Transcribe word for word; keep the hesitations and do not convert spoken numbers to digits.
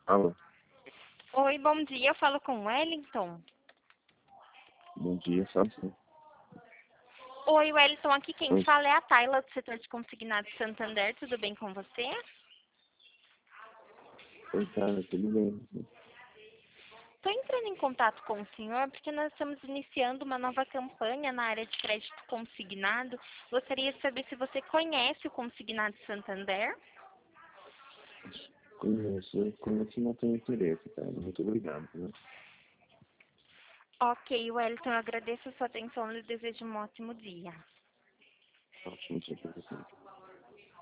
Alô, Oi, bom dia. Eu falo com o Wellington. bom dia, sabe sim? Oi, Wellington. Aqui quem Oi, fala é a Tayla, do setor de consignado de Santander. Tudo bem com você? oi, cara, tudo bem? Estou entrando em contato com o senhor porque nós estamos iniciando uma nova campanha na área de crédito consignado. Gostaria de saber se você conhece o Consignado de Santander. Conheço, eu conheço e não tenho interesse, cara. Muito obrigado, né? Ok, Wellington, eu agradeço a sua atenção e desejo um ótimo dia. Ótimo dia pra você.